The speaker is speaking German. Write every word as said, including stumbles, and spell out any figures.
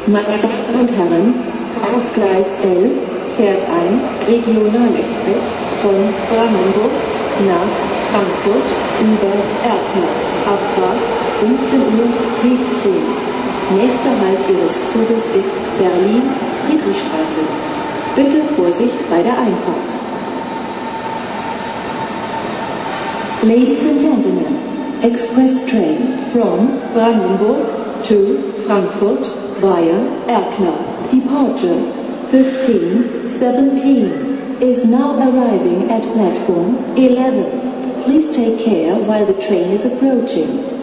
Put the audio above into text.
Meine Damen und Herren, auf Gleis elf fährt ein Regionalexpress von Brandenburg nach Frankfurt über Erkner. Abfahrt fünfzehn Uhr siebzehn. Nächster Halt Ihres Zuges ist Berlin-Friedrichstraße. Bitte Vorsicht bei der Einfahrt. Ladies and gentlemen, express train from Brandenburg to Frankfurt via Erkner. Departure fifteen seventeen is now arriving at platform eleven. Please take care while the train is approaching.